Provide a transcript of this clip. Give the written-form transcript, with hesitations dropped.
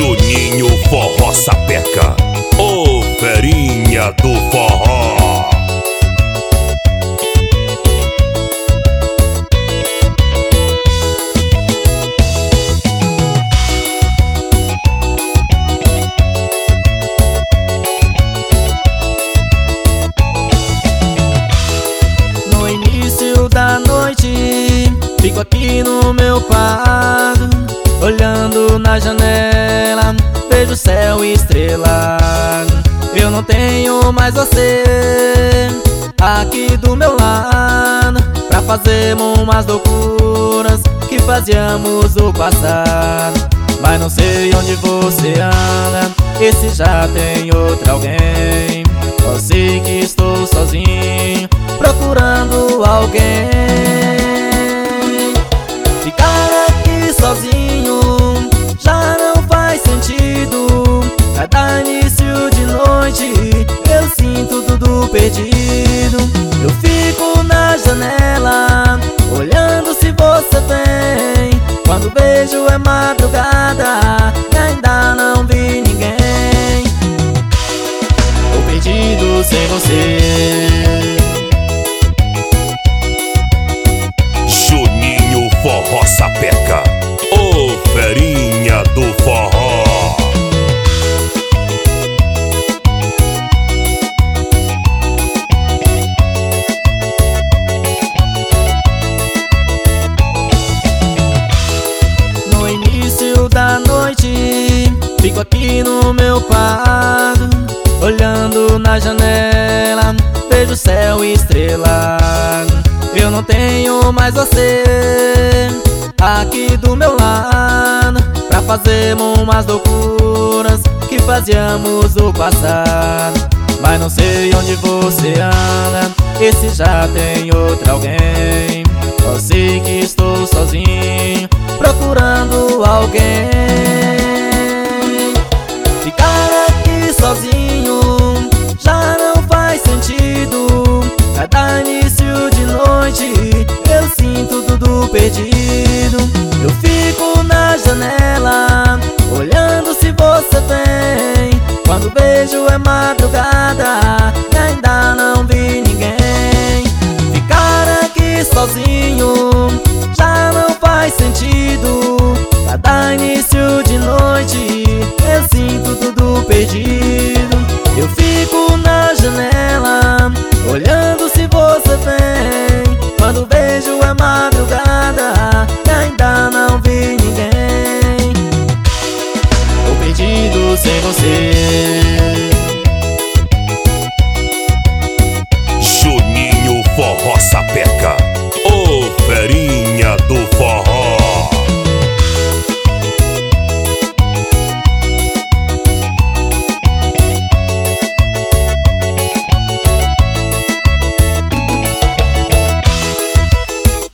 Juninho Forró Sapeca, ô ferinha do forró. No início da noite, fico aqui no meu quarto, olhando na janela, vejo o céu estrelado. Eu não tenho mais você aqui do meu lado, pra fazermos umas loucuras que fazíamos no passado. Mas não sei onde você anda, e se já tem outro alguém. Só sei que estou sozinho, procurando alguém. Ficar aqui sozinho já não faz sentido. Cada início de noite eu sinto tudo perdido. Eu fico na janela, olhando se você vem. Quando vejo é madrugada e ainda não vi ninguém. Tô perdido sem você. Juninho Forró Sapeca, ô ferinha do forró. No início da noite, fico aqui no meu quarto, olhando na janela, vejo o céu estrelado. Eu não tenho mais você aqui do meu lado, pra fazermos umas loucuras que fazíamos no passado. Mas não sei onde você anda, e se já tem outro alguém. Só sei que estou sozinho, procurando alguém. Ficar aqui sozinho já não faz sentido. Cada início de noite eu sinto tudo perdido. Eu fico na janela, olhando se você vem. Quando vejo é madrugada